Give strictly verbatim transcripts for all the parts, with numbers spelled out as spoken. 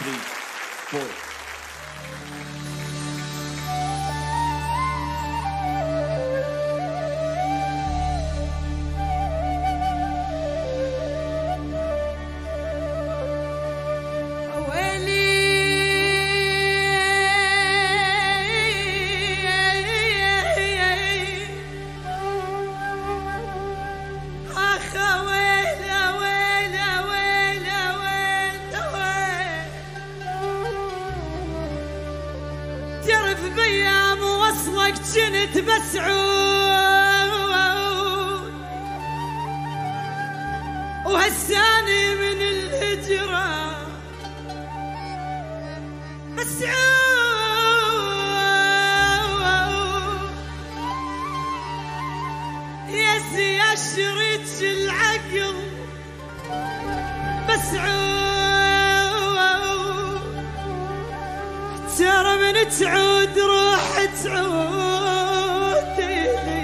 three, four. تعرف بيام وصلك جنت بسعود وهساني من الهجرة مسعود يا زي شريت العقل مسعود ترى من تعود روح تعود لي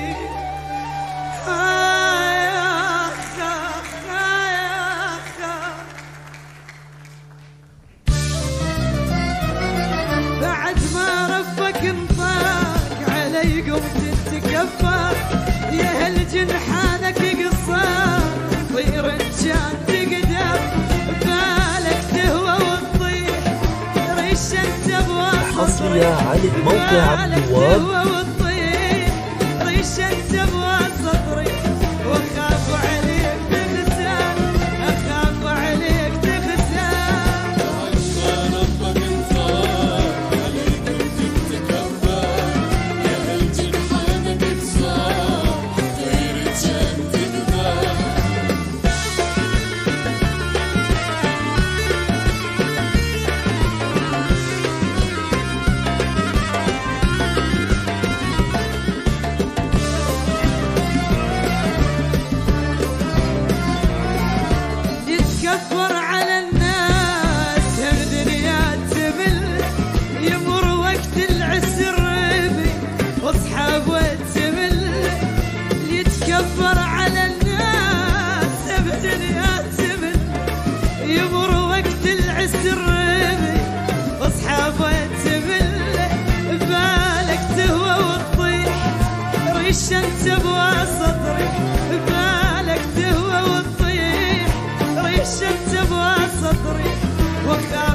آخ آخ آخ بعد ما ربك انطاق علي قمت تتكفى يا هالجنحانك قصار طير ان كان تقدر بالك تهوى وتطير ريش انت حصرية على موقع عبد الوهاب. ريش انت بوسطري واخاف عليك تخسر اخاف عليك تخسر بعد ما ربك انطاق عليك وتتكبر يا هالجنحانك قصار طير ان كان تقدر يتكبر على الناس هالدنيا تمل يمر وقت العسر بي واصحابه تمل يتكبر على الناس هالدنيا تمل يمر وقت العسر بي واصحابه تمل بالك تهوى وتطيح ريش انت بوسطري بالك تهوى وتطيح ريش انت بوسطري وخاف